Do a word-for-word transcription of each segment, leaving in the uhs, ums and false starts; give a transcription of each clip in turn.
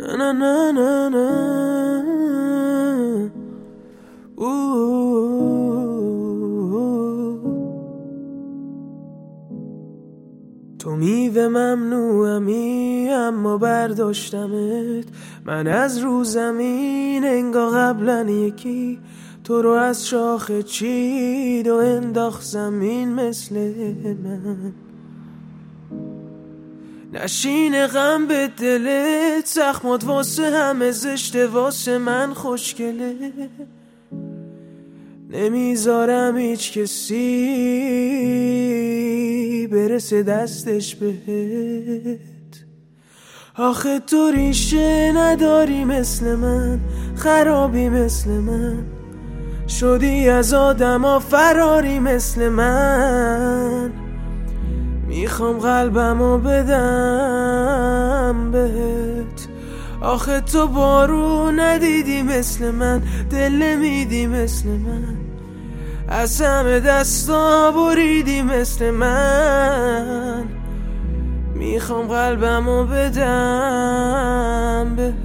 نه نه نه نه نه تو میوه ممنوعمی اما برداشتمت من از رو زمین، انگار قبلن یکی تو رو از شاخه چید و انداخت زمین مثل من. نشین غم به دلت، زخمات واسه همه زشته واسه من خوشگله، نمیذارم هیچ کسی برسه دستش بهت. آخه تو ریشه نداری مثل من، خرابی مثل من، شدی از آدما فراری مثل من. میخوام قلبمو بدم بهت، آخه تو بارون ندیدی مثل من، دل نمیدی مثل من، از همه دستا بریدی مثل من. میخوام قلبمو بدم بهت.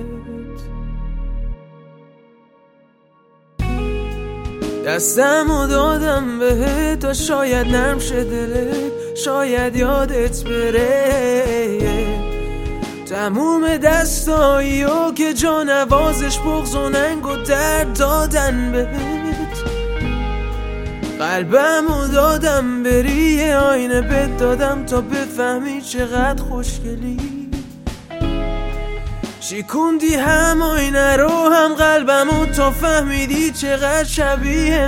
دستمو دادم بهت تا شاید نرم شه دلت، شاید یادت بره تموم دستاییو که جا نوازش بغض و ننگ و درد دادن بهت. قلبمو دادم بری، آینه بهت دادم تا بفهمی چقدر خوشگلی. شیکوندی هم آینه رو هم قلبمو تا فهمیدی چقدر شبیه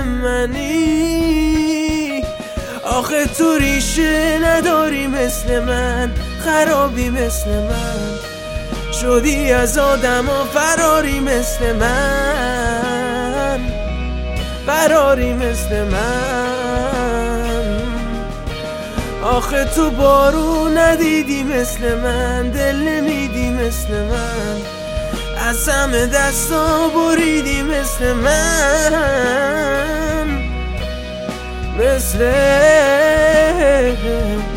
منی. آخه تو ریشه نداری مثل من، خرابی مثل من، شدی از آدما فراری مثل من، فراری مثل من. آخه تو بارون ندیدی مثل من، دل نمیدی مثل من، از همه دستا بریدی مثل من، مثل